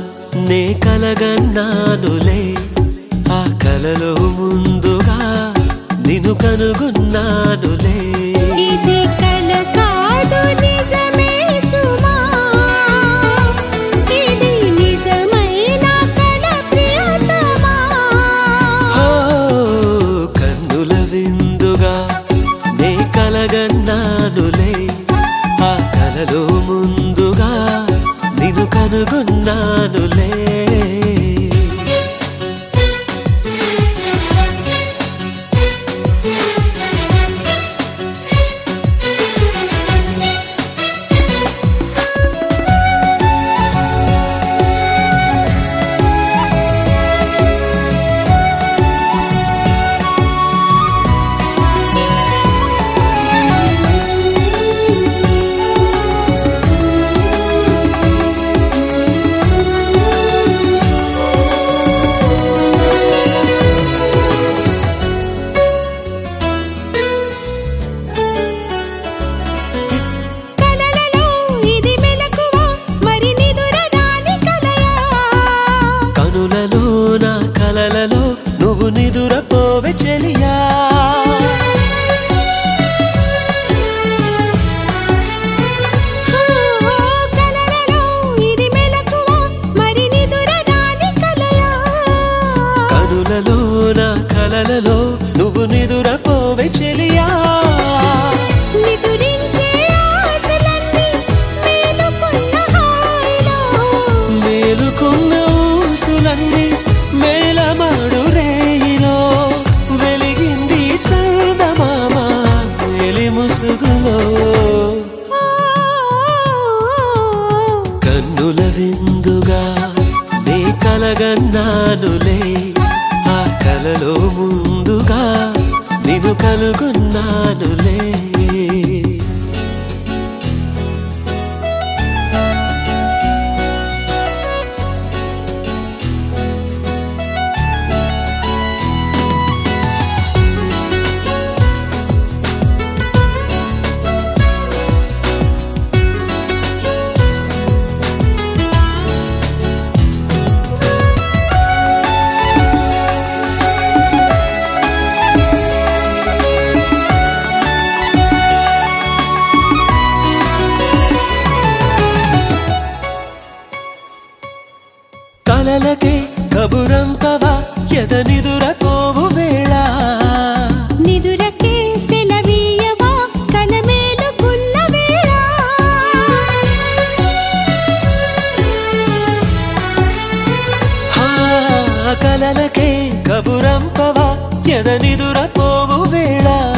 నే కలగన్నానులే ఆ కలలో ముందుగా నిన్ను కనుగొన్నానులే ఇది కల కాదు నిజమే సుమా ఇది నిజమైన కల ప్రియతమా కన్నుల విందుగా నే కలగన్నానులే ఆ కలలో ముందుగా నిన్ను కనుగొన్నానులే కలలలో నువ్వు నిదురపోవే చెలియా కనులలో నా కలలలో నువ్వు నిదురపోవే చెలియా మేలుకున్న ఊసులన్నీ మేలమాడు రేయిలో వెలిగింది చందమామ మేలి ముసుగులో కన్నుల విందుగా నే కలగన్నానులే ఆ కలలో ముందుగా నిన్ను కనుగొన్నానులే కలలకే కబురంపవా ఎదనిదురపోవు వేళ నిదురకే సెలవీయవా కలమేలుకున్న వేళ కలలకే కబురంపవా ఎదనిదురపోవు వేళ